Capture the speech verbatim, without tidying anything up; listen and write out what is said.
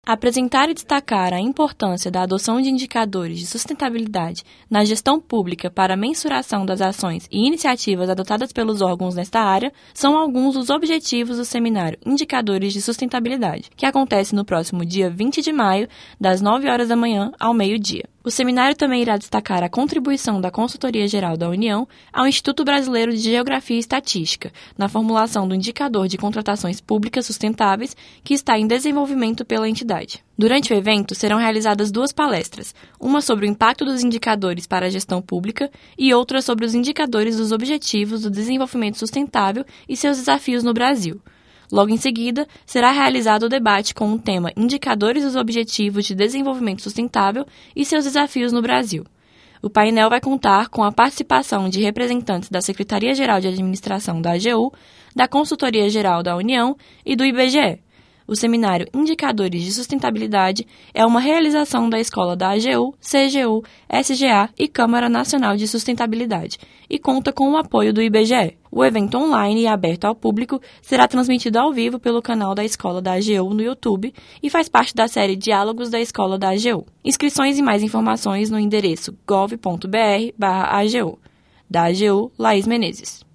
Apresentar e destacar a importância da adoção de indicadores de sustentabilidade na gestão pública para a mensuração das ações e iniciativas adotadas pelos órgãos nesta área são alguns dos objetivos do seminário Indicadores de Sustentabilidade, que acontece no próximo dia vinte de maio, das nove horas da manhã ao meio-dia. O seminário também irá destacar a contribuição da Consultoria Geral da União ao Instituto Brasileiro de Geografia e Estatística, na formulação do indicador de contratações públicas sustentáveis que está em desenvolvimento pela entidade. Durante o evento, serão realizadas duas palestras, uma sobre o impacto dos indicadores para a gestão pública e outra sobre os indicadores dos Objetivos do Desenvolvimento Sustentável e seus desafios no Brasil. Logo em seguida, será realizado o debate com o tema Indicadores dos Objetivos de Desenvolvimento Sustentável e seus desafios no Brasil. O painel vai contar com a participação de representantes da Secretaria-Geral de Administração da A G U, da Consultoria Geral da União e do I B G E. O seminário Indicadores de Sustentabilidade é uma realização da Escola da A G U, C G U, S G A e Câmara Nacional de Sustentabilidade e conta com o apoio do I B G E. O evento online e aberto ao público será transmitido ao vivo pelo canal da Escola da A G U no YouTube e faz parte da série Diálogos da Escola da A G U. Inscrições e mais informações no endereço gov ponto br barra A G U. Da A G U, Laís Menezes.